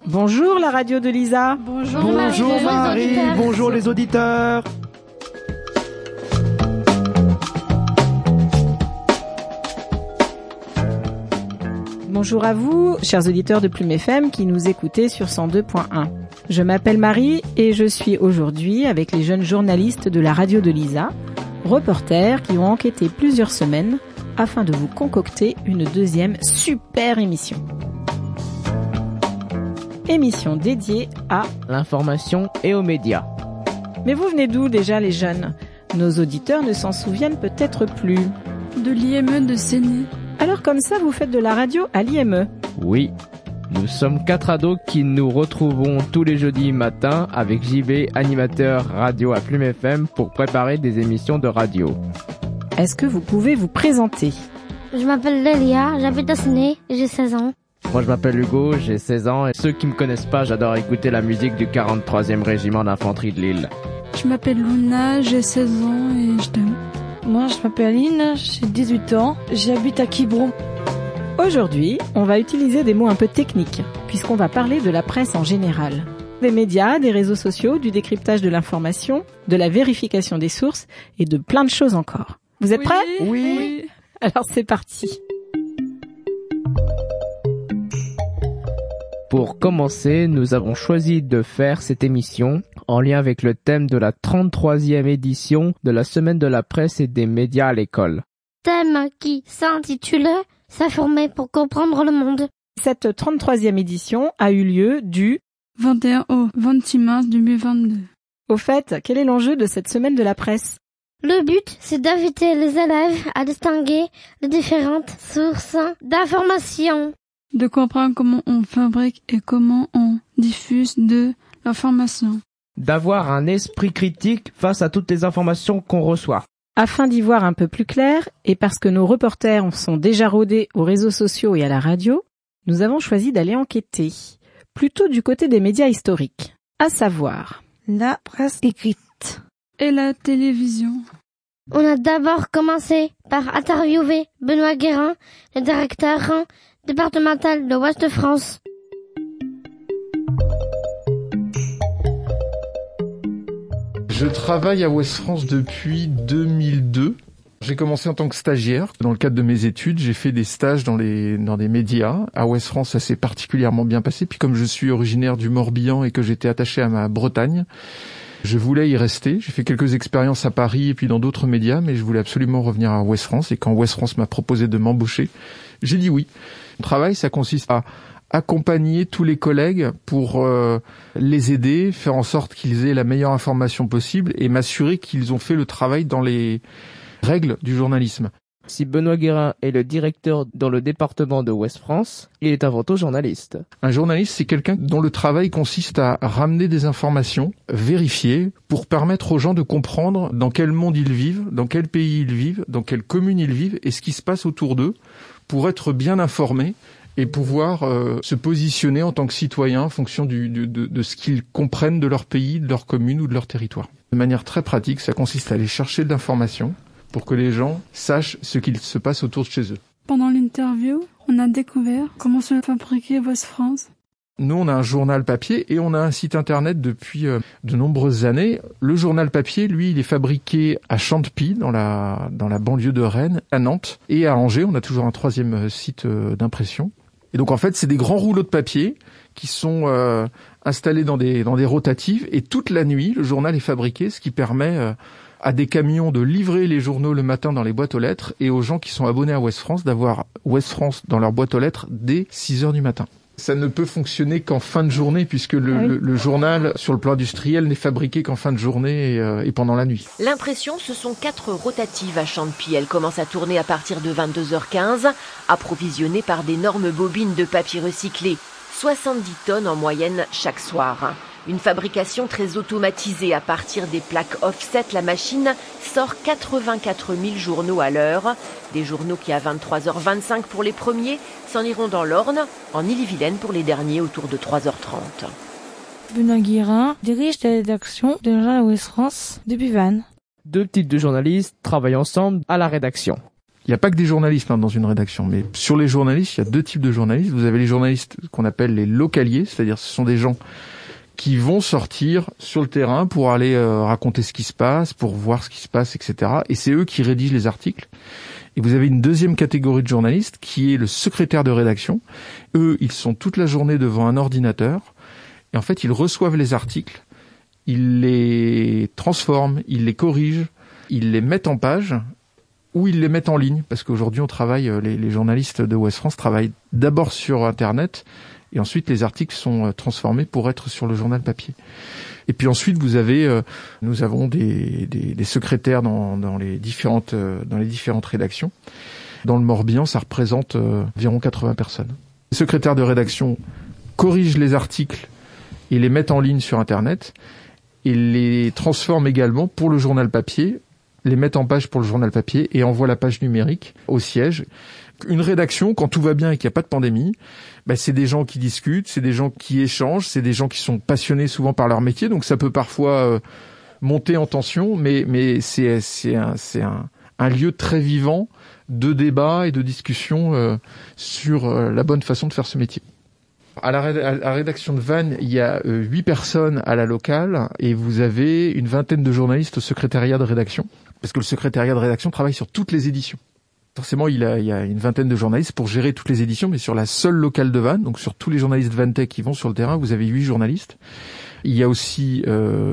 Bonjour la radio de Lisa. Bonjour Marie, bonjour les auditeurs. Bonjour à vous, chers auditeurs de Plume FM qui nous écoutez sur 102.1. Je m'appelle Marie et je suis aujourd'hui avec les jeunes journalistes de la radio de Lisa, reporters qui ont enquêté plusieurs semaines afin de vous concocter une deuxième super émission. Émission dédiée à l'information et aux médias. Mais vous venez d'où déjà les jeunes ? Nos auditeurs ne s'en souviennent peut-être plus. De l'IME de Séné. Alors comme ça, vous faites de la radio à l'IME ? Oui, nous sommes 4 ados qui nous retrouvons tous les jeudis matins avec JB, animateur radio à Plume FM pour préparer des émissions de radio. Est-ce que vous pouvez vous présenter ? Je m'appelle Lélia, j'habite à Séné et j'ai 16 ans. Moi je m'appelle Hugo, j'ai 16 ans et ceux qui me connaissent pas, j'adore écouter la musique du 43e régiment d'infanterie de Lille. Je m'appelle Luna, j'ai 16 ans et je t'aime. Moi je m'appelle Aline, j'ai 18 ans, j'habite à Quiberon. Aujourd'hui, on va utiliser des mots un peu techniques, puisqu'on va parler de la presse en général. Des médias, des réseaux sociaux, du décryptage de l'information, de la vérification des sources et de plein de choses encore. Vous êtes prêts ? Oui. Alors c'est parti. Pour commencer, nous avons choisi de faire cette émission en lien avec le thème de la 33e édition de la Semaine de la presse et des médias à l'école. Thème qui s'intitule « S'informer pour comprendre le monde ». Cette 33e édition a eu lieu du 21 au 26 mars 2022. Au fait, quel est l'enjeu de cette Semaine de la presse ? Le but, c'est d'inviter les élèves à distinguer les différentes sources d'informations. De comprendre comment on fabrique et comment on diffuse de l'information. D'avoir un esprit critique face à toutes les informations qu'on reçoit. Afin d'y voir un peu plus clair, et parce que nos reporters sont déjà rodés aux réseaux sociaux et à la radio, nous avons choisi d'aller enquêter, plutôt du côté des médias historiques, à savoir La presse écrite. Et la télévision. On a d'abord commencé par interviewer Benoît Guérin, le directeur départemental de Ouest-France. Je travaille à Ouest France depuis 2002. J'ai commencé en tant que stagiaire. Dans le cadre de mes études, j'ai fait des stages dans des médias. À Ouest France, ça s'est particulièrement bien passé. Puis comme je suis originaire du Morbihan et que j'étais attaché à ma Bretagne, je voulais y rester. J'ai fait quelques expériences à Paris et puis dans d'autres médias, mais je voulais absolument revenir à Ouest France. Et quand Ouest France m'a proposé de m'embaucher, j'ai dit oui. Mon travail, ça consiste à accompagner tous les collègues pour les aider, faire en sorte qu'ils aient la meilleure information possible et m'assurer qu'ils ont fait le travail dans les règles du journalisme. Si Benoît Guérin est le directeur dans le département de Ouest France, il est avant tout journaliste. Un journaliste, c'est quelqu'un dont le travail consiste à ramener des informations, vérifier, pour permettre aux gens de comprendre dans quel monde ils vivent, dans quel pays ils vivent, dans quelle commune ils vivent et ce qui se passe autour d'eux, pour être bien informés et pouvoir se positionner en tant que citoyen en fonction de ce qu'ils comprennent de leur pays, de leur commune ou de leur territoire. De manière très pratique, ça consiste à aller chercher de l'information pour que les gens sachent ce qu'il se passe autour de chez eux. Pendant l'interview, on a découvert comment se fabriquait Ouest France. Nous, on a un journal papier et on a un site internet depuis de nombreuses années. Le journal papier, lui, il est fabriqué à Chantepie, dans la banlieue de Rennes, à Nantes et à Angers. On a toujours un 3e site d'impression. Et donc, en fait, c'est des grands rouleaux de papier qui sont installés dans des rotatives. Et toute la nuit, le journal est fabriqué, ce qui permet à des camions de livrer les journaux le matin dans les boîtes aux lettres et aux gens qui sont abonnés à Ouest France d'avoir Ouest France dans leur boîte aux lettres dès 6 heures du matin. Ça ne peut fonctionner qu'en fin de journée puisque le journal, sur le plan industriel, n'est fabriqué qu'en fin de journée et pendant la nuit. L'impression, ce sont 4 rotatives à Chantepie. Elles commencent à tourner à partir de 22h15, approvisionnées par d'énormes bobines de papier recyclé. 70 tonnes en moyenne chaque soir. Une fabrication très automatisée. À partir des plaques offset, la machine sort 84 000 journaux à l'heure. Des journaux qui, à 23h25 pour les premiers, s'en iront dans l'Orne, en Ille-et-Vilaine pour les derniers, autour de 3h30. Benoît Guérin dirige la rédaction de journal Ouest France depuis Vannes. 2 types de journalistes travaillent ensemble à la rédaction. Il n'y a pas que des journalistes dans une rédaction, mais sur les journalistes, il y a 2 types de journalistes. Vous avez les journalistes qu'on appelle les localiers, c'est-à-dire ce sont des gens qui vont sortir sur le terrain pour aller raconter ce qui se passe, pour voir ce qui se passe, etc. Et c'est eux qui rédigent les articles. Et vous avez une deuxième catégorie de journalistes qui est le secrétaire de rédaction. Eux, ils sont toute la journée devant un ordinateur et en fait, ils reçoivent les articles, ils les transforment, ils les corrigent, ils les mettent en page ou ils les mettent en ligne parce qu'aujourd'hui, on travaille, les journalistes de Ouest France travaillent d'abord sur Internet et ensuite les articles sont transformés pour être sur le journal papier. Et puis ensuite, nous avons des secrétaires dans les différentes rédactions. Dans le Morbihan, ça représente environ 80 personnes. Les secrétaires de rédaction corrigent les articles et les mettent en ligne sur Internet et les transforment également pour le journal papier, les mettent en page pour le journal papier et envoient la page numérique au siège. Une rédaction, quand tout va bien et qu'il n'y a pas de pandémie, c'est des gens qui discutent, c'est des gens qui échangent, c'est des gens qui sont passionnés souvent par leur métier, donc ça peut parfois monter en tension, mais c'est un lieu très vivant de débat et de discussion sur la bonne façon de faire ce métier. À la rédaction de Vannes, il y a 8 personnes à la locale et vous avez une vingtaine de journalistes au secrétariat de rédaction, parce que le secrétariat de rédaction travaille sur toutes les éditions. Forcément, il y a une vingtaine de journalistes pour gérer toutes les éditions, mais sur la seule locale de Vannes, donc sur tous les journalistes vanntais qui vont sur le terrain, vous avez 8 journalistes. Il y a aussi,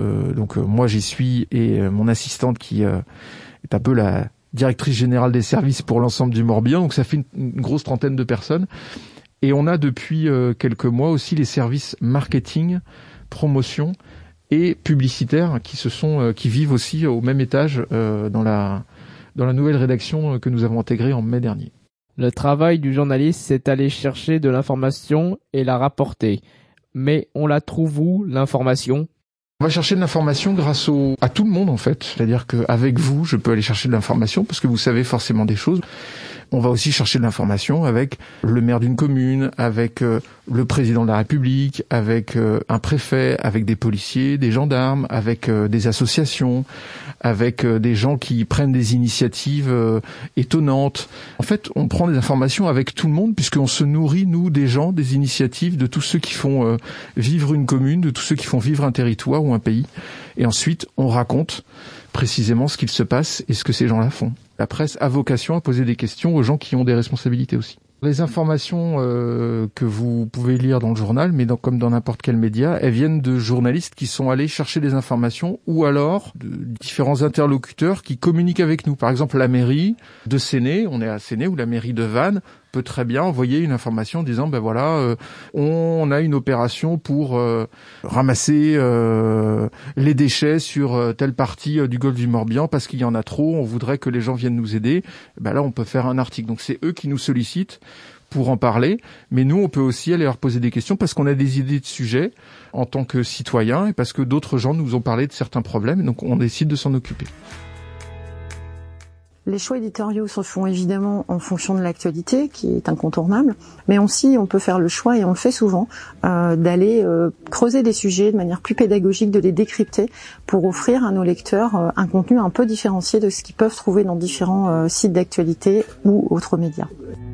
moi j'y suis, et mon assistante qui est un peu la directrice générale des services pour l'ensemble du Morbihan, donc ça fait une grosse trentaine de personnes. Et on a depuis quelques mois aussi les services marketing, promotion et publicitaires qui vivent aussi au même étage dans la nouvelle rédaction que nous avons intégrée en mai dernier. Le travail du journaliste, c'est aller chercher de l'information et la rapporter. Mais on la trouve où, l'information ? On va chercher de l'information grâce à tout le monde en fait. C'est-à-dire qu'avec vous, je peux aller chercher de l'information parce que vous savez forcément des choses. On va aussi chercher de l'information avec le maire d'une commune, avec le président de la République, avec un préfet, avec des policiers, des gendarmes, avec des associations, avec des gens qui prennent des initiatives étonnantes. En fait, on prend des informations avec tout le monde puisqu'on se nourrit, nous, des gens, des initiatives, de tous ceux qui font vivre une commune, de tous ceux qui font vivre un territoire ou un pays. Et ensuite, on raconte précisément ce qu'il se passe et ce que ces gens-là font. La presse a vocation à poser des questions aux gens qui ont des responsabilités aussi. Les informations que vous pouvez lire dans le journal, mais comme dans n'importe quel média, elles viennent de journalistes qui sont allés chercher des informations ou alors de différents interlocuteurs qui communiquent avec nous. Par exemple, la mairie de Séné, on est à Séné, ou la mairie de Vannes peut très bien envoyer une information disant on a une opération pour ramasser les déchets sur telle partie du golfe du Morbihan parce qu'il y en a trop, on voudrait que les gens viennent nous aider. Là, on peut faire un article. Donc c'est eux qui nous sollicitent pour en parler, mais nous on peut aussi aller leur poser des questions parce qu'on a des idées de sujets en tant que citoyens et parce que d'autres gens nous ont parlé de certains problèmes, donc on décide de s'en occuper. Les choix éditoriaux se font évidemment en fonction de l'actualité, qui est incontournable, mais aussi on peut faire le choix, et on le fait souvent, d'aller creuser des sujets de manière plus pédagogique, de les décrypter pour offrir à nos lecteurs un contenu un peu différencié de ce qu'ils peuvent trouver dans différents sites d'actualité ou autres médias.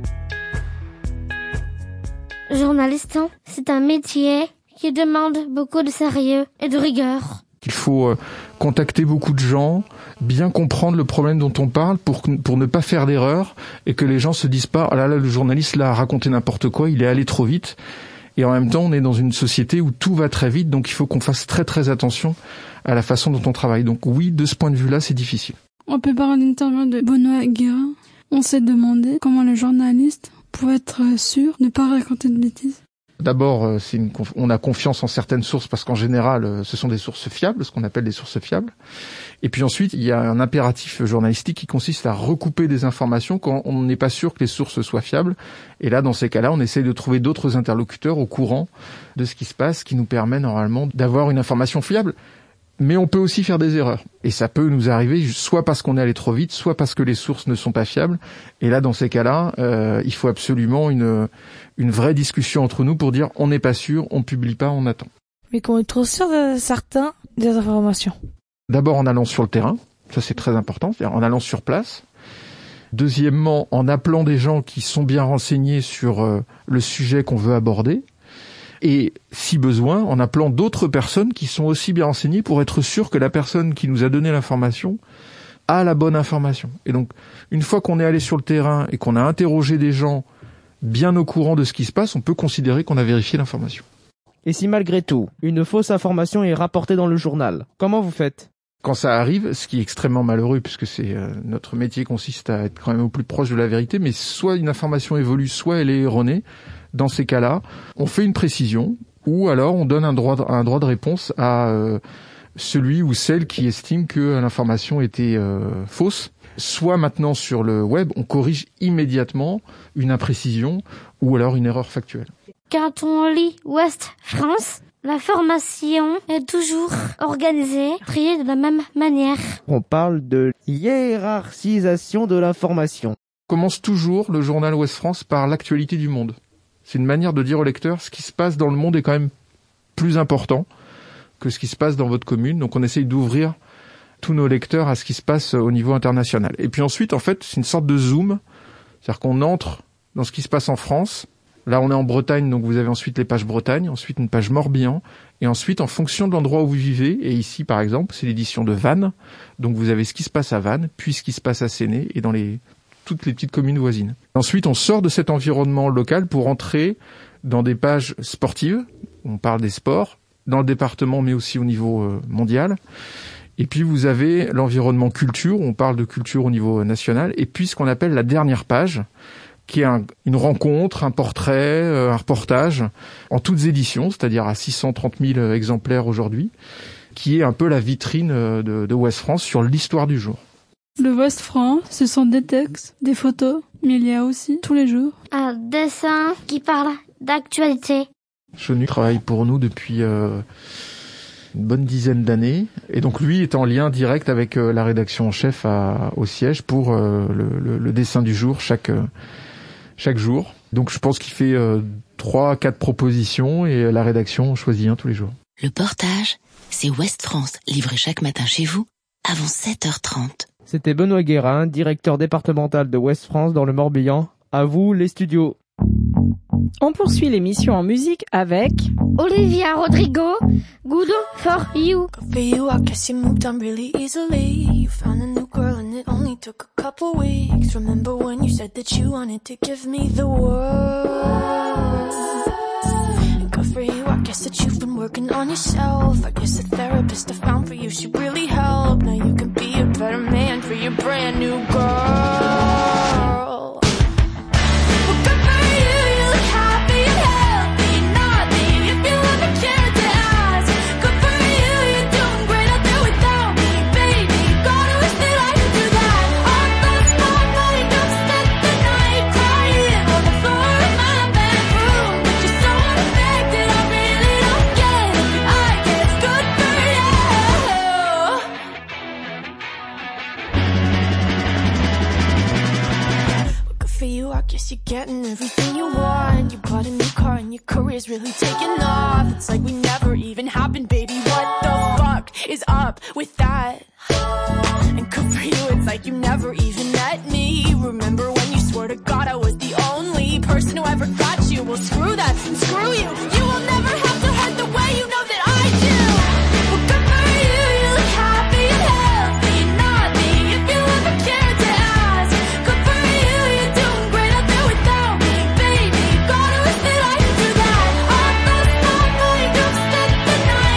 Journaliste, c'est un métier qui demande beaucoup de sérieux et de rigueur. Il faut contacter beaucoup de gens, bien comprendre le problème dont on parle pour ne pas faire d'erreur et que les gens se disent pas « Ah là là, le journaliste là a raconté n'importe quoi, il est allé trop vite ». Et en même temps, on est dans une société où tout va très vite, donc il faut qu'on fasse très très attention à la façon dont on travaille. Donc oui, de ce point de vue-là, c'est difficile. On peut parler d'une interview de Benoît Guérin. On s'est demandé comment le journaliste pouvait être sûr de ne pas raconter de bêtises. D'abord, on a confiance en certaines sources parce qu'en général, ce sont des sources fiables, ce qu'on appelle des sources fiables. Et puis ensuite, il y a un impératif journalistique qui consiste à recouper des informations quand on n'est pas sûr que les sources soient fiables. Et là, dans ces cas-là, on essaye de trouver d'autres interlocuteurs au courant de ce qui se passe, qui nous permet normalement d'avoir une information fiable. Mais on peut aussi faire des erreurs. Et ça peut nous arriver soit parce qu'on est allé trop vite, soit parce que les sources ne sont pas fiables. Et là, dans ces cas-là, il faut absolument une vraie discussion entre nous pour dire on n'est pas sûr, on publie pas, on attend. Mais qu'on est trop sûr de certains des informations. D'abord en allant sur le terrain, ça c'est très important, c'est-à-dire en allant sur place. Deuxièmement, en appelant des gens qui sont bien renseignés sur le sujet qu'on veut aborder. Et si besoin, en appelant d'autres personnes qui sont aussi bien renseignées pour être sûr que la personne qui nous a donné l'information a la bonne information. Et donc, une fois qu'on est allé sur le terrain et qu'on a interrogé des gens bien au courant de ce qui se passe, on peut considérer qu'on a vérifié l'information. Et si malgré tout, une fausse information est rapportée dans le journal, comment vous faites ? Quand ça arrive, ce qui est extrêmement malheureux, puisque c'est notre métier consiste à être quand même au plus proche de la vérité, mais soit une information évolue, soit elle est erronée. Dans ces cas-là, on fait une précision, ou alors on donne un droit de réponse à celui ou celle qui estime que l'information était fausse. Soit maintenant sur le web, on corrige immédiatement une imprécision ou alors une erreur factuelle. Quand on lit Ouest France, l'information est toujours organisée, triée de la même manière. On parle de hiérarchisation de l'information. On commence toujours le journal Ouest France par l'actualité du monde. C'est une manière de dire au lecteur ce qui se passe dans le monde est quand même plus important que ce qui se passe dans votre commune. Donc on essaye d'ouvrir tous nos lecteurs à ce qui se passe au niveau international. Et puis ensuite, en fait, c'est une sorte de zoom. C'est-à-dire qu'on entre dans ce qui se passe en France. Là, on est en Bretagne, donc vous avez ensuite les pages Bretagne, ensuite une page Morbihan, et ensuite, en fonction de l'endroit où vous vivez, et ici, par exemple, c'est l'édition de Vannes, donc vous avez ce qui se passe à Vannes, puis ce qui se passe à Séné, et dans toutes les petites communes voisines. Ensuite, on sort de cet environnement local pour entrer dans des pages sportives, on parle des sports, dans le département, mais aussi au niveau mondial. Et puis vous avez l'environnement culture, on parle de culture au niveau national, et puis ce qu'on appelle la dernière page, qui est une rencontre, un portrait, un reportage, en toutes éditions, c'est-à-dire à 630 000 exemplaires aujourd'hui, qui est un peu la vitrine de Ouest France sur l'histoire du jour. Le Ouest France, ce sont des textes, des photos, mais il y a aussi, tous les jours, un dessin qui parle d'actualité. Chenu travaille pour nous depuis une bonne dizaine d'années, et donc lui est en lien direct avec la rédaction en chef au siège pour le dessin du jour chaque jour. Donc je pense qu'il fait 3-4 propositions et la rédaction choisit un tous les jours. Le portage, c'est Ouest France, livré chaque matin chez vous avant 7h30. C'était Benoît Guérin, directeur départemental de Ouest France dans le Morbihan. À vous les studios. On poursuit l'émission en musique avec Olivia Rodrigo, Good for You. For you, I guess you moved on really easily. You found a new girl and it only took a couple weeks. Remember when you said that you wanted to give me the world? And good for you, I guess that you've been working on yourself. I guess the therapist I found for you, she really helped. Now you can be a better man for your brand new girl. Guess you're getting everything you want. You bought a new car and your career's really taking off. It's like we never even happened, baby. What the fuck is up with that? And good for you, it's like you never even met me. Remember when you swore to God I was the only person who ever got you? Well, screw that and screw you. You will never have to hurt the way you know that I do. Well, good for you, you look happy and healthy. Not me, if you ever cared to ask. Good for you, you're doing great out there without me, baby. Gotta wish that I could do that. I lost my mind, don't spend the night.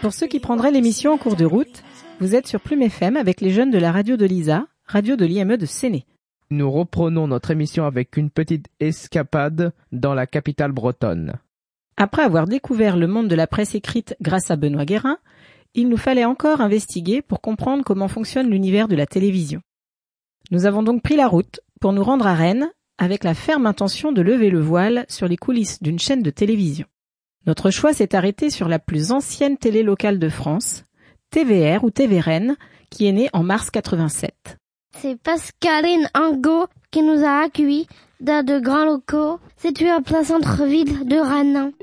Pour ceux qui prendraient l'émission en cours de route, vous êtes sur Plume FM avec les jeunes de la radio de Lisa, radio de l'IME de Séné. Nous reprenons notre émission avec une petite escapade dans la capitale bretonne. Après avoir découvert le monde de la presse écrite grâce à Benoît Guérin, il nous fallait encore investiguer pour comprendre comment fonctionne l'univers de la télévision. Nous avons donc pris la route pour nous rendre à Rennes avec la ferme intention de lever le voile sur les coulisses d'une chaîne de télévision. Notre choix s'est arrêté sur la plus ancienne télé locale de France, TVR ou TV Rennes, qui est née en mars 87. C'est Pascaline Angot qui nous a accueillis dans de grands locaux situés en plein centre-ville de Rennes.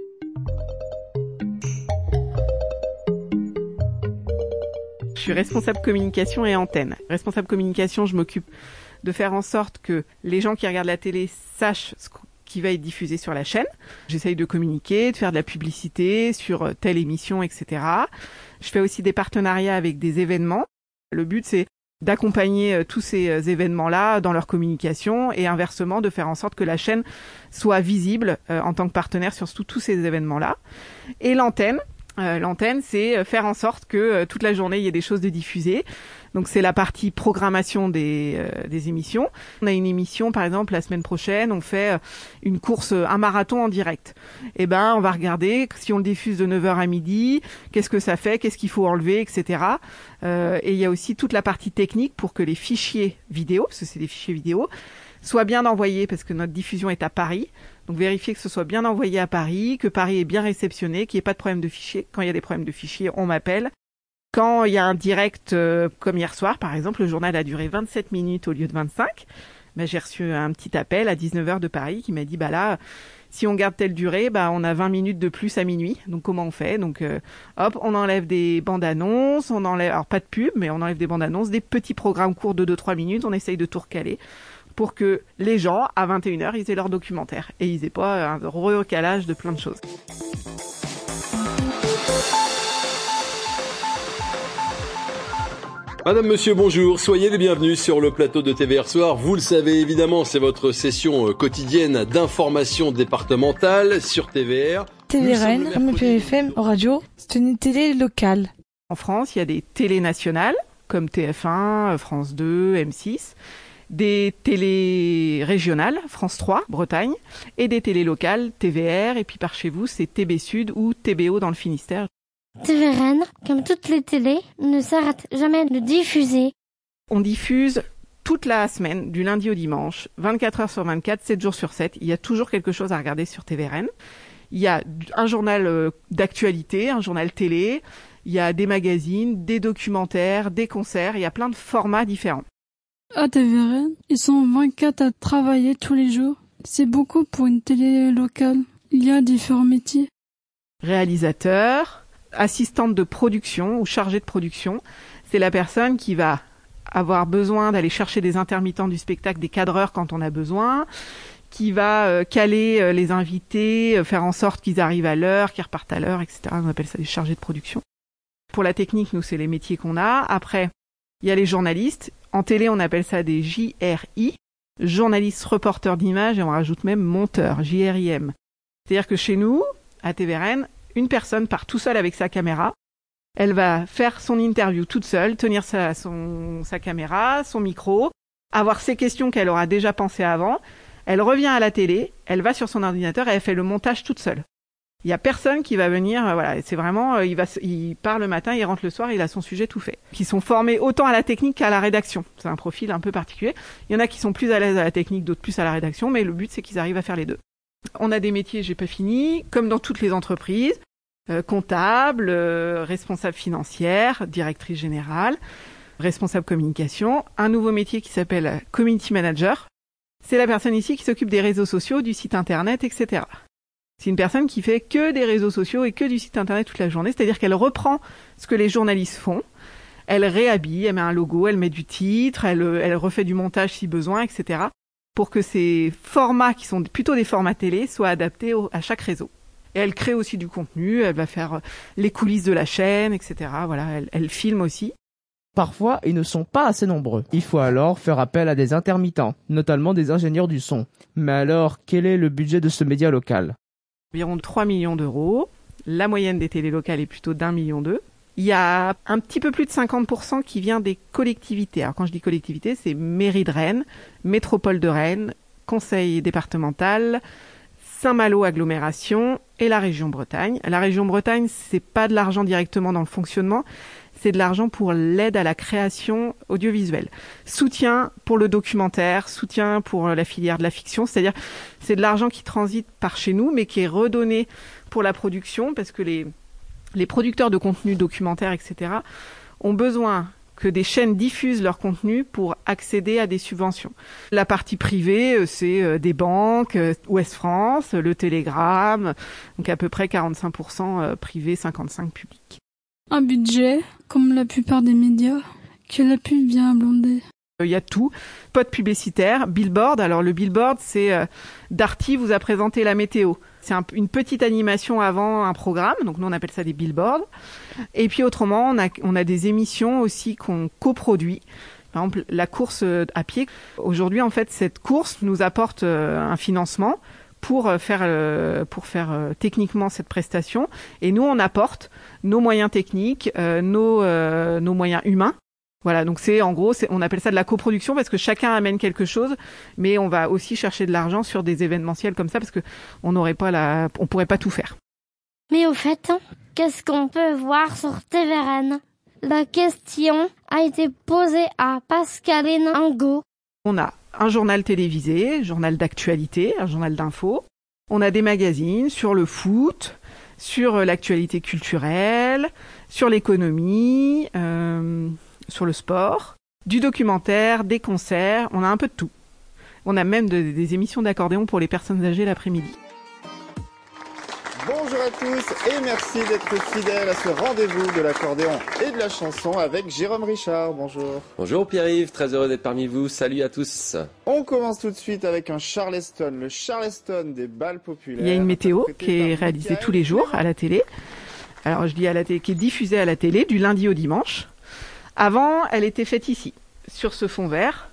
Je suis responsable communication et antenne. Responsable communication, je m'occupe de faire en sorte que les gens qui regardent la télé sachent ce qui va être diffusé sur la chaîne. J'essaye de communiquer, de faire de la publicité sur telle émission, etc. Je fais aussi des partenariats avec des événements. Le but, c'est d'accompagner tous ces événements-là dans leur communication et inversement de faire en sorte que la chaîne soit visible en tant que partenaire sur tous ces événements-là. Et l'antenne, c'est faire en sorte que toute la journée, il y ait des choses de diffusées. Donc, c'est la partie programmation des émissions. On a une émission, par exemple, la semaine prochaine, on fait une course, un marathon en direct. Eh ben, on va regarder si on le diffuse de 9h à midi, qu'est-ce que ça fait, qu'est-ce qu'il faut enlever, etc. Et il y a aussi toute la partie technique pour que les fichiers vidéo, parce que c'est des fichiers vidéo, soient bien envoyés, parce que notre diffusion est à Paris. Donc, vérifier que ce soit bien envoyé à Paris, que Paris est bien réceptionné, qu'il n'y ait pas de problème de fichiers. Quand il y a des problèmes de fichiers, on m'appelle. Quand il y a un direct, comme hier soir, par exemple, le journal a duré 27 minutes au lieu de 25. Ben, j'ai reçu un petit appel à 19h de Paris qui m'a dit, bah là, si on garde telle durée, bah, on a 20 minutes de plus à minuit. Donc, comment on fait? Donc, hop, on enlève des bandes annonces, on enlève, alors pas de pub, mais on enlève des bandes annonces, des petits programmes courts de 2-3 minutes, on essaye de tout recaler pour que les gens, à 21h, ils aient leur documentaire et ils aient pas un recalage de plein de choses. Madame, monsieur, bonjour. Soyez les bienvenus sur le plateau de TVR Soir. Vous le savez évidemment, c'est votre session quotidienne d'information départementale sur TVR. TV Rennes, comme PFM radio, c'est une télé locale. En France, il y a des télés nationales comme TF1, France 2, M6, des télés régionales, France 3, Bretagne, et des télés locales, TVR, et puis par chez vous, c'est TB Sud ou TBO dans le Finistère. TV Rennes, comme toutes les télés, ne s'arrête jamais de diffuser. On diffuse toute la semaine, du lundi au dimanche, 24 heures sur 24, 7 jours sur 7. Il y a toujours quelque chose à regarder sur TV Rennes. Il y a un journal d'actualité, un journal télé, il y a des magazines, des documentaires, des concerts, il y a plein de formats différents. À TV Rennes, ils sont 24 à travailler tous les jours. C'est beaucoup pour une télé locale. Il y a différents métiers. Réalisateur, assistante de production ou chargée de production, c'est la personne qui va avoir besoin d'aller chercher des intermittents du spectacle, des cadreurs quand on a besoin, qui va caler les invités, faire en sorte qu'ils arrivent à l'heure, qu'ils repartent à l'heure, etc. On appelle ça des chargés de production. Pour la technique, nous, c'est les métiers qu'on a. Après, il y a les journalistes. En télé, on appelle ça des JRI, journalistes reporters d'images, et on rajoute même monteurs, JRIM. C'est-à-dire que chez nous, à TV Rennes, une personne part tout seule avec sa caméra. Elle va faire son interview toute seule, tenir sa caméra, son micro, avoir ses questions qu'elle aura déjà pensées avant. Elle revient à la télé, elle va sur son ordinateur et elle fait le montage toute seule. Il y a personne qui va venir, voilà, c'est vraiment, il part le matin, il rentre le soir, il a son sujet tout fait. Qui sont formés autant à la technique qu'à la rédaction. C'est un profil un peu particulier. Il y en a qui sont plus à l'aise à la technique, d'autres plus à la rédaction, mais le but c'est qu'ils arrivent à faire les deux. On a des métiers, j'ai pas fini, comme dans toutes les entreprises, comptable, responsable financière, directrice générale, responsable communication, un nouveau métier qui s'appelle community manager. C'est la personne ici qui s'occupe des réseaux sociaux, du site internet, etc. C'est une personne qui fait que des réseaux sociaux et que du site internet toute la journée, c'est-à-dire qu'elle reprend ce que les journalistes font, elle réhabille, elle met un logo, elle met du titre, elle refait du montage si besoin, etc. pour que ces formats qui sont plutôt des formats télé soient adaptés à chaque réseau. Et elle crée aussi du contenu, elle va faire les coulisses de la chaîne, etc. Voilà, elle filme aussi. Parfois, ils ne sont pas assez nombreux. Il faut alors faire appel à des intermittents, notamment des ingénieurs du son. Mais alors, quel est le budget de ce média local ? Environ 3 millions d'euros. La moyenne des télés locales est plutôt d'1,2 million. Il y a un petit peu plus de 50% qui vient des collectivités. Alors quand je dis collectivité, c'est mairie de Rennes, métropole de Rennes, conseil départemental, Saint-Malo agglomération et la région Bretagne. La région Bretagne, c'est pas de l'argent directement dans le fonctionnement, c'est de l'argent pour l'aide à la création audiovisuelle. Soutien pour le documentaire, soutien pour la filière de la fiction, c'est-à-dire c'est de l'argent qui transite par chez nous, mais qui est redonné pour la production, parce que les producteurs de contenu documentaire, etc., ont besoin que des chaînes diffusent leur contenu pour accéder à des subventions. La partie privée, c'est des banques, Ouest France, le Télégramme, donc à peu près 45% privé, 55% public. Un budget, comme la plupart des médias, que la pub vient abonder. Il y a tout, spot publicitaire, billboard. Alors le billboard, c'est Darty vous a présenté la météo. C'est une petite animation avant un programme, donc nous on appelle ça des billboards. Et puis autrement, on a des émissions aussi qu'on coproduit. Par exemple, la course à pied. Aujourd'hui, en fait, cette course nous apporte un financement pour faire techniquement cette prestation. Et nous, on apporte nos moyens techniques, nos moyens humains. Voilà, donc en gros, on appelle ça de la coproduction parce que chacun amène quelque chose, mais on va aussi chercher de l'argent sur des événementiels comme ça parce que on pourrait pas tout faire. Mais au fait, qu'est-ce qu'on peut voir sur TVRN? La question a été posée à Pascaline Angot. On a un journal télévisé, journal d'actualité, un journal d'info. On a des magazines sur le foot, sur l'actualité culturelle, sur l'économie, sur le sport, du documentaire, des concerts, on a un peu de tout. On a même des émissions d'accordéon pour les personnes âgées l'après-midi. Bonjour à tous et merci d'être fidèles à ce rendez-vous de l'accordéon et de la chanson avec Jérôme Richard. Bonjour. Bonjour Pierre-Yves, très heureux d'être parmi vous. Salut à tous. On commence tout de suite avec un Charleston, le Charleston des bals populaires. Il y a une météo qui est réalisée tous les jours à la télé. Alors je dis à la télé, qui est diffusée à la télé du lundi au dimanche. Avant, elle était faite ici, sur ce fond vert.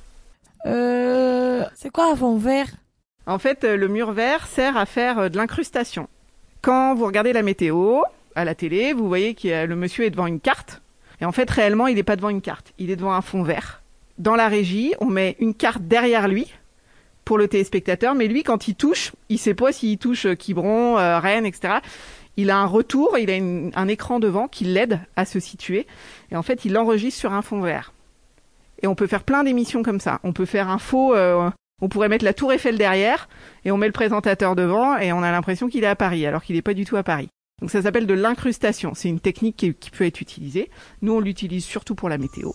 C'est quoi un fond vert? En fait, le mur vert sert à faire de l'incrustation. Quand vous regardez la météo à la télé, vous voyez que le monsieur est devant une carte. Et en fait, réellement, il n'est pas devant une carte. Il est devant un fond vert. Dans la régie, on met une carte derrière lui pour le téléspectateur. Mais lui, quand il touche, il ne sait pas s'il touche Quiberon, Rennes, etc. Il a un retour, il a un écran devant qui l'aide à se situer. Et en fait, il l'enregistre sur un fond vert. Et on peut faire plein d'émissions comme ça. On peut faire un faux... on pourrait mettre la Tour Eiffel derrière et on met le présentateur devant et on a l'impression qu'il est à Paris alors qu'il n'est pas du tout à Paris. Donc ça s'appelle de l'incrustation. C'est une technique qui peut être utilisée. Nous, on l'utilise surtout pour la météo.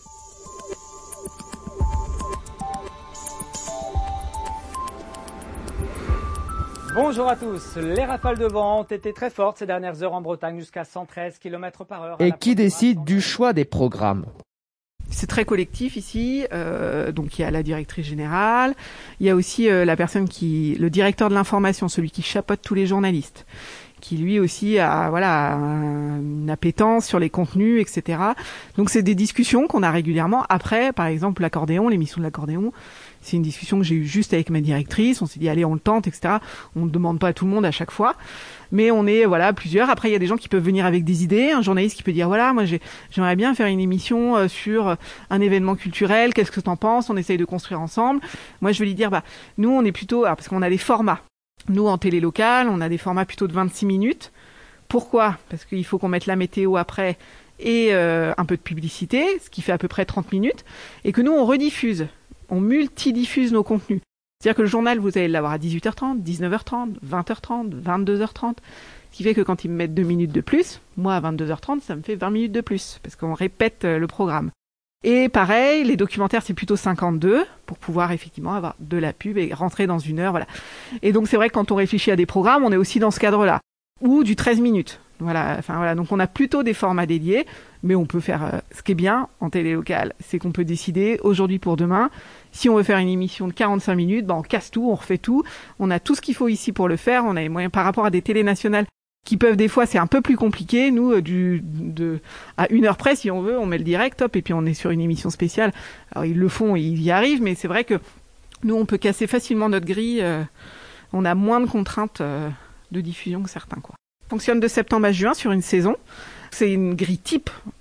Bonjour à tous. Les rafales de vent ont été très fortes ces dernières heures en Bretagne, jusqu'à 113 km/h. Et qui décide du choix des programmes? C'est très collectif ici, donc il y a la directrice générale, il y a aussi le directeur de l'information, celui qui chapeaute tous les journalistes, qui lui aussi a une appétence sur les contenus, etc. Donc c'est des discussions qu'on a régulièrement. Après, par exemple, l'émission de l'accordéon, c'est une discussion que j'ai eue juste avec ma directrice. On s'est dit allez, on le tente, etc. On ne demande pas à tout le monde à chaque fois, mais on est plusieurs. Après, il y a des gens qui peuvent venir avec des idées. Un journaliste qui peut dire moi j'aimerais bien faire une émission sur un événement culturel. Qu'est-ce que t'en penses? On essaye de construire ensemble. Moi, je vais lui dire nous on est plutôt parce qu'on a des formats. Nous en télé locale, on a des formats plutôt de 26 minutes. Pourquoi? Parce qu'il faut qu'on mette la météo après et un peu de publicité, ce qui fait à peu près 30 minutes, et que nous on rediffuse. On multidiffuse nos contenus. C'est-à-dire que le journal, vous allez l'avoir à 18h30, 19h30, 20h30, 22h30. Ce qui fait que quand ils me mettent 2 minutes de plus, moi à 22h30, ça me fait 20 minutes de plus, parce qu'on répète le programme. Et pareil, les documentaires, c'est plutôt 52, pour pouvoir effectivement avoir de la pub et rentrer dans 1 heure, voilà. Et donc c'est vrai que quand on réfléchit à des programmes, on est aussi dans ce cadre-là. Ou du 13 minutes. Voilà, donc on a plutôt des formats dédiés, mais on peut faire ce qui est bien en télé locale, c'est qu'on peut décider aujourd'hui pour demain. Si on veut faire une émission de 45 minutes, on casse tout, on refait tout. On a tout ce qu'il faut ici pour le faire. On a les moyens par rapport à des télés nationales qui peuvent des fois, c'est un peu plus compliqué. Nous, à 1 heure près, si on veut, on met le direct, hop, et puis on est sur une émission spéciale. Alors ils le font, ils y arrivent, mais c'est vrai que nous, on peut casser facilement notre grille. On a moins de contraintes de diffusion que certains, quoi. Fonctionne de septembre à juin sur une saison. C'est une grille type.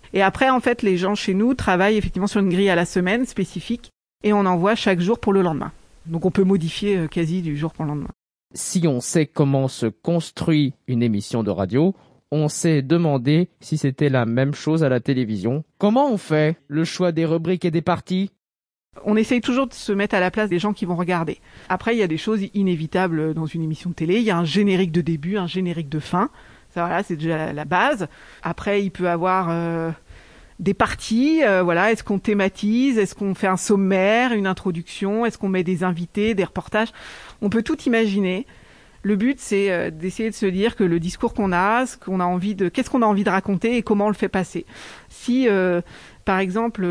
Et après, en fait, les gens chez nous travaillent effectivement sur une grille à la semaine spécifique et on envoie chaque jour pour le lendemain. Donc on peut modifier quasi du jour pour le lendemain. Si on sait comment se construit une émission de radio, on s'est demandé si c'était la même chose à la télévision. Comment on fait le choix des rubriques et des parties ? On essaye toujours de se mettre à la place des gens qui vont regarder. Après, il y a des choses inévitables dans une émission de télé. Il y a un générique de début, un générique de fin. Ça, voilà, c'est déjà la base. Après, il peut y avoir des parties. Voilà, est-ce qu'on thématise ? Est-ce qu'on fait un sommaire, une introduction ? Est-ce qu'on met des invités, des reportages ? On peut tout imaginer. Le but, c'est d'essayer de se dire que le discours qu'on a, qu'est-ce qu'on a envie de raconter et comment on le fait passer. Si, par exemple,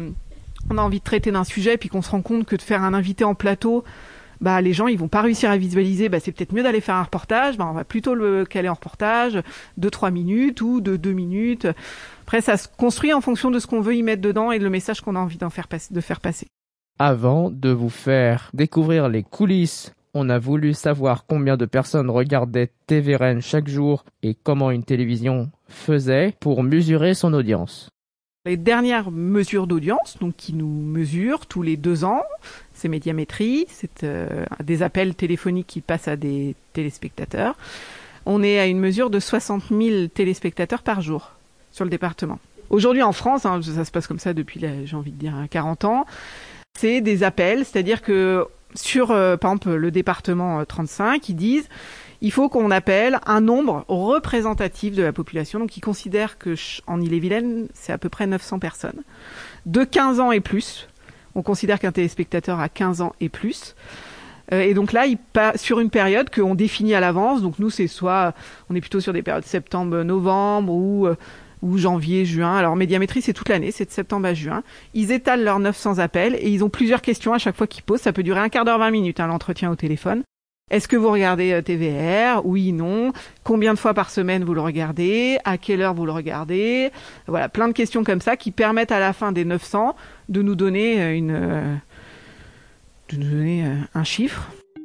on a envie de traiter d'un sujet puis qu'on se rend compte que de faire un invité en plateau, les gens ils vont pas réussir à visualiser, c'est peut-être mieux d'aller faire un reportage, on va plutôt le caler en reportage de 3 minutes ou de 2 minutes. Après, ça se construit en fonction de ce qu'on veut y mettre dedans et le message qu'on a envie de faire passer. Avant de vous faire découvrir les coulisses, on a voulu savoir combien de personnes regardaient TVRN chaque jour et comment une télévision faisait pour mesurer son audience. Les dernières mesures d'audience, donc qui nous mesurent tous les 2 ans, c'est Médiamétrie, c'est des appels téléphoniques qui passent à des téléspectateurs. On est à une mesure de 60 000 téléspectateurs par jour sur le département. Aujourd'hui en France, ça se passe comme ça depuis, j'ai envie de dire, 40 ans, c'est des appels, c'est-à-dire que sur, par exemple, le département 35, ils disent il faut qu'on appelle un nombre représentatif de la population. Donc, ils considèrent que en Ille-et-Vilaine, c'est à peu près 900 personnes. De 15 ans et plus. On considère qu'un téléspectateur a 15 ans et plus. Et donc là, sur une période qu'on définit à l'avance. Donc nous, c'est soit, on est plutôt sur des périodes septembre-novembre ou janvier-juin. Alors, Médiamétrie, c'est toute l'année, c'est de septembre à juin. Ils étalent leurs 900 appels et ils ont plusieurs questions à chaque fois qu'ils posent. Ça peut durer un quart d'heure, 20 minutes, l'entretien au téléphone. Est-ce que vous regardez TVR ? Oui, non. Combien de fois par semaine vous le regardez ? À quelle heure vous le regardez ? Voilà, plein de questions comme ça qui permettent à la fin des 900 de nous donner un chiffre.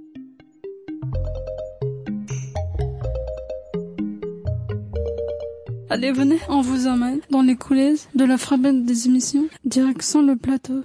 Allez, venez, on vous emmène dans les coulisses de la fabrique des émissions, direction le plateau.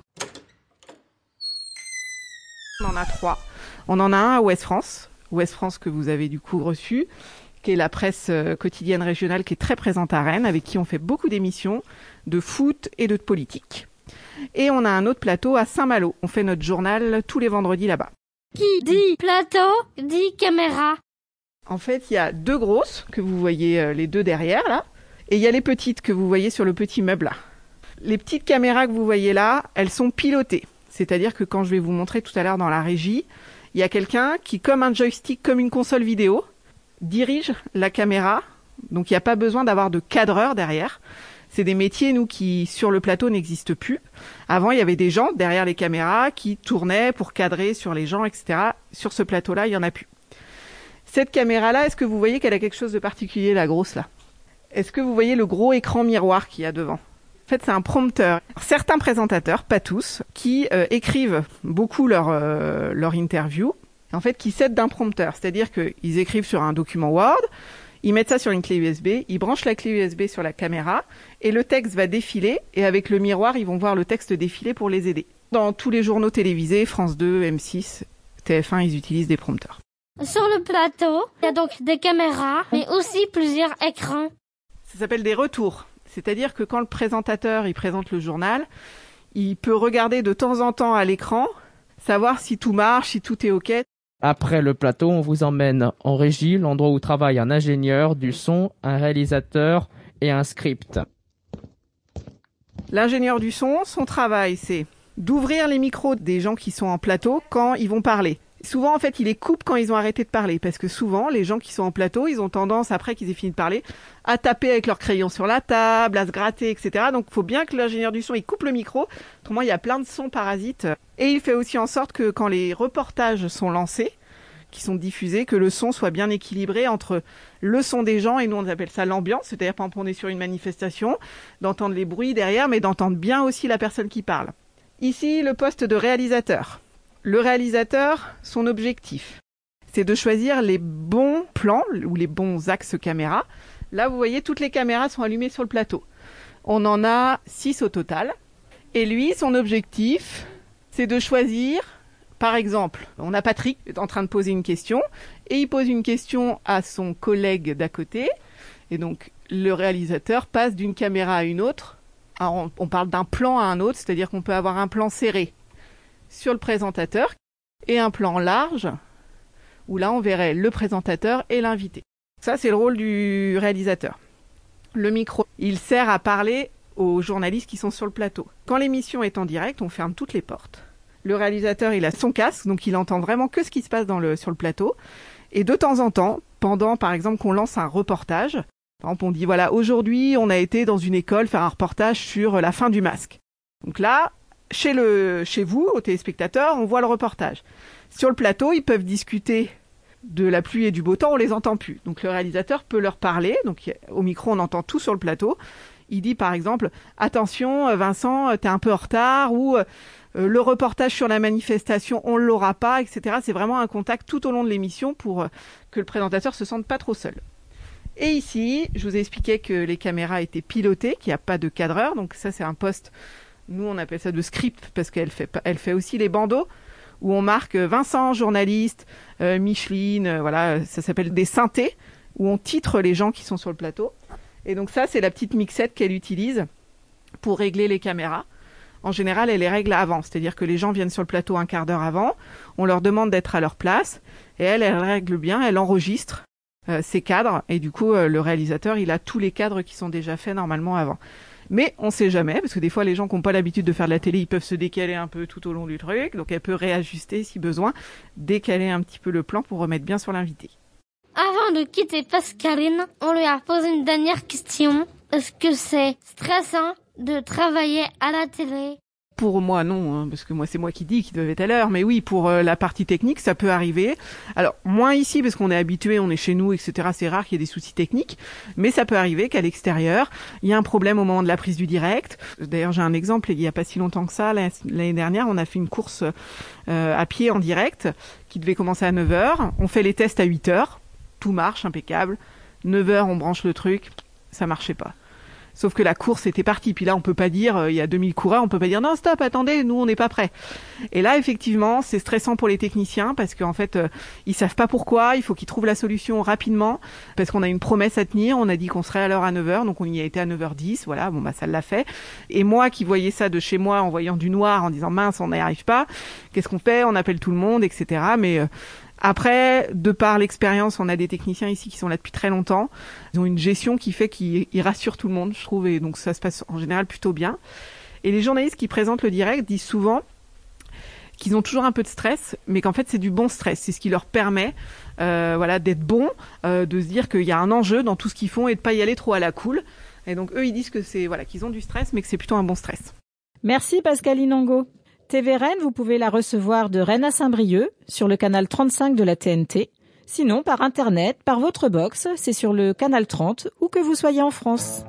On en a 3. On en a un à Ouest France que vous avez du coup reçu, qui est la presse quotidienne régionale qui est très présente à Rennes, avec qui on fait beaucoup d'émissions de foot et de politique. Et on a un autre plateau à Saint-Malo. On fait notre journal tous les vendredis là-bas. Qui dit plateau, dit caméra. En fait, il y a 2 grosses, que vous voyez les 2 derrière là, et il y a les petites que vous voyez sur le petit meuble là. Les petites caméras que vous voyez là, elles sont pilotées. C'est-à-dire que quand je vais vous montrer tout à l'heure dans la régie, il y a quelqu'un qui, comme un joystick, comme une console vidéo, dirige la caméra. Donc il n'y a pas besoin d'avoir de cadreur derrière. C'est des métiers, nous, qui, sur le plateau, n'existent plus. Avant, il y avait des gens derrière les caméras qui tournaient pour cadrer sur les gens, etc. Sur ce plateau-là, il n'y en a plus. Cette caméra-là, est-ce que vous voyez qu'elle a quelque chose de particulier, la grosse là ? Est-ce que vous voyez le gros écran miroir qu'il y a devant ? En fait, c'est un prompteur. Certains présentateurs, pas tous, qui écrivent beaucoup leur interview, en fait, qui s'aident d'un prompteur. C'est-à-dire qu'ils écrivent sur un document Word, ils mettent ça sur une clé USB, ils branchent la clé USB sur la caméra, et le texte va défiler, et avec le miroir, ils vont voir le texte défiler pour les aider. Dans tous les journaux télévisés, France 2, M6, TF1, ils utilisent des prompteurs. Sur le plateau, il y a donc des caméras, mais aussi plusieurs écrans. Ça s'appelle des retours. C'est-à-dire que quand le présentateur il présente le journal, il peut regarder de temps en temps à l'écran, savoir si tout marche, si tout est OK. Après le plateau, on vous emmène en régie, l'endroit où travaille un ingénieur du son, un réalisateur et un script. L'ingénieur du son, son travail, c'est d'ouvrir les micros des gens qui sont en plateau quand ils vont parler. Souvent, en fait, il les coupe quand ils ont arrêté de parler, parce que souvent, les gens qui sont en plateau, ils ont tendance, après qu'ils aient fini de parler, à taper avec leur crayon sur la table, à se gratter, etc. Donc, il faut bien que l'ingénieur du son, il coupe le micro. Autrement, il y a plein de sons parasites. Et il fait aussi en sorte que quand les reportages sont lancés, qui sont diffusés, que le son soit bien équilibré entre le son des gens, et nous, on appelle ça l'ambiance, c'est-à-dire, par exemple, on est sur une manifestation, d'entendre les bruits derrière, mais d'entendre bien aussi la personne qui parle. Ici, le poste de réalisateur. Le réalisateur, son objectif, c'est de choisir les bons plans ou les bons axes caméra. Là, vous voyez, toutes les caméras sont allumées sur le plateau. On en a 6 au total. Et lui, son objectif, c'est de choisir, par exemple, on a Patrick qui est en train de poser une question, et il pose une question à son collègue d'à côté, et donc le réalisateur passe d'une caméra à une autre. Alors, on parle d'un plan à un autre, c'est-à-dire qu'on peut avoir un plan serré sur le présentateur et un plan large, où là on verrait le présentateur et l'invité. Ça, c'est le rôle du réalisateur. Le micro, il sert à parler aux journalistes qui sont sur le plateau. Quand l'émission est en direct, on ferme toutes les portes. Le réalisateur, il a son casque, donc il entend vraiment que ce qui se passe sur le plateau. Et de temps en temps, pendant par exemple qu'on lance un reportage, par exemple on dit voilà, aujourd'hui on a été dans une école faire un reportage sur la fin du masque. Donc là, chez vous, aux téléspectateurs, on voit le reportage. Sur le plateau, ils peuvent discuter de la pluie et du beau temps, on les entend plus. Donc le réalisateur peut leur parler, donc au micro on entend tout sur le plateau. Il dit par exemple « Attention Vincent, t'es un peu en retard » ou le reportage sur la manifestation, on l'aura pas, etc. C'est vraiment un contact tout au long de l'émission pour que le présentateur se sente pas trop seul. Et ici, je vous ai expliqué que les caméras étaient pilotées, qu'il n'y a pas de cadreur. Donc ça, c'est un poste, nous on appelle ça de script parce qu'elle fait aussi les bandeaux où on marque Vincent, journaliste, Micheline, voilà, ça s'appelle des synthés, où on titre les gens qui sont sur le plateau. Et donc ça, c'est la petite mixette qu'elle utilise pour régler les caméras. En général, elle les règle avant, c'est-à-dire que les gens viennent sur le plateau un quart d'heure avant, on leur demande d'être à leur place, et elle règle bien, elle enregistre ces cadres, et du coup, le réalisateur, il a tous les cadres qui sont déjà faits normalement avant. Mais on sait jamais, parce que des fois, les gens qui n'ont pas l'habitude de faire de la télé, ils peuvent se décaler un peu tout au long du truc, donc elle peut réajuster si besoin, décaler un petit peu le plan pour remettre bien sur l'invité. Avant de quitter Pascaline, on lui a posé une dernière question. Est-ce que c'est stressant de travailler à la télé? Pour moi, non, hein, parce que moi, c'est moi qui dis qu'il devait être à l'heure. Mais oui, pour la partie technique, ça peut arriver. Alors, moins ici, parce qu'on est habitué, on est chez nous, etc. C'est rare qu'il y ait des soucis techniques. Mais ça peut arriver qu'à l'extérieur, il y a un problème au moment de la prise du direct. D'ailleurs, j'ai un exemple, il n'y a pas si longtemps que ça. L'année dernière, on a fait une course à pied en direct qui devait commencer à 9h. On fait les tests à 8h. Tout marche, impeccable. 9h, on branche le truc. Ça marchait pas. Sauf que la course était partie. Puis là, on peut pas dire, il y a 2000 coureurs, on peut pas dire non, stop, attendez, nous, on n'est pas prêts. Et là, effectivement, c'est stressant pour les techniciens parce qu'en fait, ils savent pas pourquoi. Il faut qu'ils trouvent la solution rapidement parce qu'on a une promesse à tenir. On a dit qu'on serait à l'heure à 9h, donc on y a été à 9h10. Voilà, bon, bah, ça l'a fait. Et moi, qui voyais ça de chez moi en voyant du noir, en disant mince, on n'y arrive pas. Qu'est-ce qu'on fait? On appelle tout le monde, etc. Mais, après, de par l'expérience, on a des techniciens ici qui sont là depuis très longtemps. Ils ont une gestion qui fait qu'ils rassurent tout le monde, je trouve, et donc ça se passe en général plutôt bien. Et les journalistes qui présentent le direct disent souvent qu'ils ont toujours un peu de stress, mais qu'en fait c'est du bon stress. C'est ce qui leur permet, d'être bons, de se dire qu'il y a un enjeu dans tout ce qu'ils font et de pas y aller trop à la cool. Et donc eux, ils disent que qu'ils ont du stress, mais que c'est plutôt un bon stress. Merci Pascaline Angot. TV Rennes, vous pouvez la recevoir de Rennes à Saint-Brieuc, sur le canal 35 de la TNT. Sinon, par Internet, par votre box, c'est sur le canal 30, où que vous soyez en France.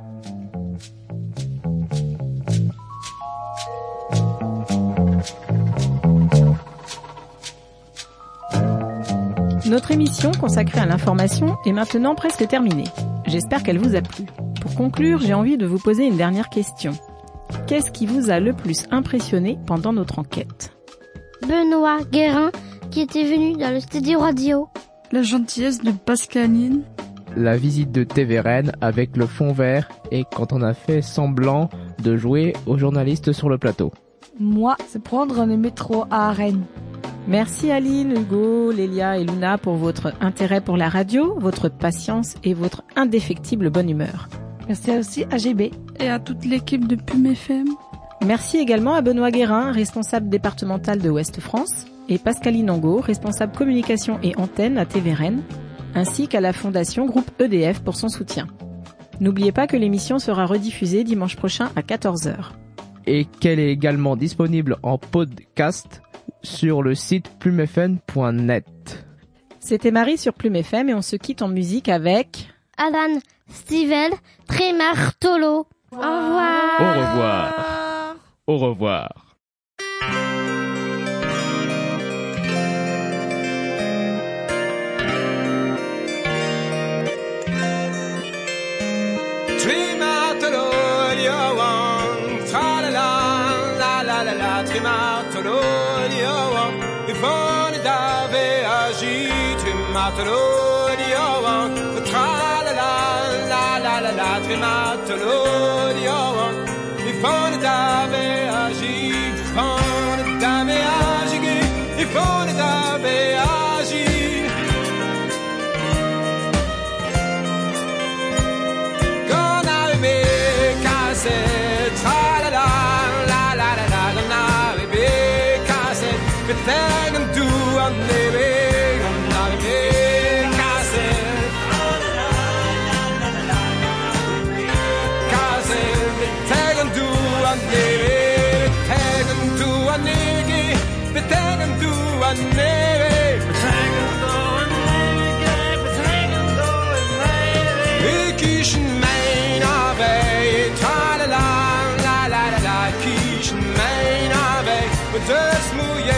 Notre émission consacrée à l'information est maintenant presque terminée. J'espère qu'elle vous a plu. Pour conclure, j'ai envie de vous poser une dernière question. Qu'est-ce qui vous a le plus impressionné pendant notre enquête? Benoît Guérin, qui était venu dans le studio radio. La gentillesse de Pascaline. La visite de TV Rennes avec le fond vert et quand on a fait semblant de jouer aux journalistes sur le plateau. Moi, c'est prendre le métro à Rennes. Merci Aline, Hugo, Lélia et Luna pour votre intérêt pour la radio, votre patience et votre indéfectible bonne humeur. Merci aussi à GB. Et à toute l'équipe de Plume FM. Merci également à Benoît Guérin, responsable départemental de Ouest France, et Pascaline Angot, responsable communication et antenne à TV Rennes, ainsi qu'à la Fondation Groupe EDF pour son soutien. N'oubliez pas que l'émission sera rediffusée dimanche prochain à 14h. Et qu'elle est également disponible en podcast sur le site plumefm.net. C'était Marie sur Plume FM et on se quitte en musique avec... Alan Stivell, Tremartolo. Au revoir. Au revoir. Au revoir. Tremartolo, trimatolodio, Yvonne d'ave agi, trimatolodio, tra la la, trimatolodio, Yvonne d'ave agi, Yvonne d'ave agi, Yvonne d'ave agi. Quand on avait cassé, tra la la. Betekent du an nevig, an nevig kasset. Kasset, betekent du an nevig, betekent du an nevig, betekent du an nevig, betekent du an nevig, betekent du an nevig. Ik kies mijn avij, tra la la la la la la, kies mijn avij, met dus moet je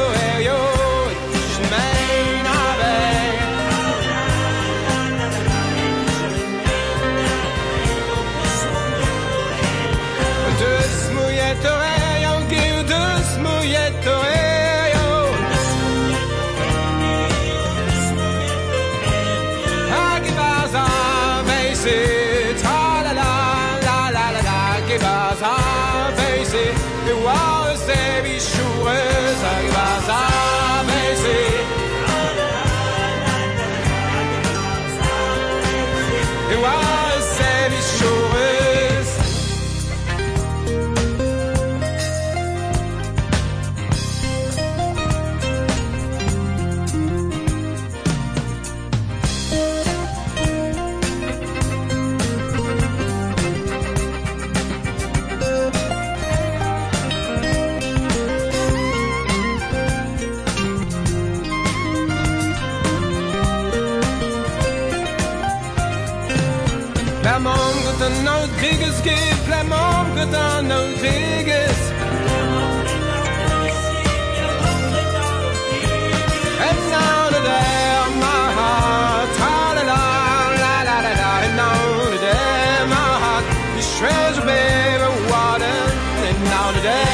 Diggers give Lemon good on no diggers. And now today my heart, la la la la la la. And now today my heart is treasure baby water. And now today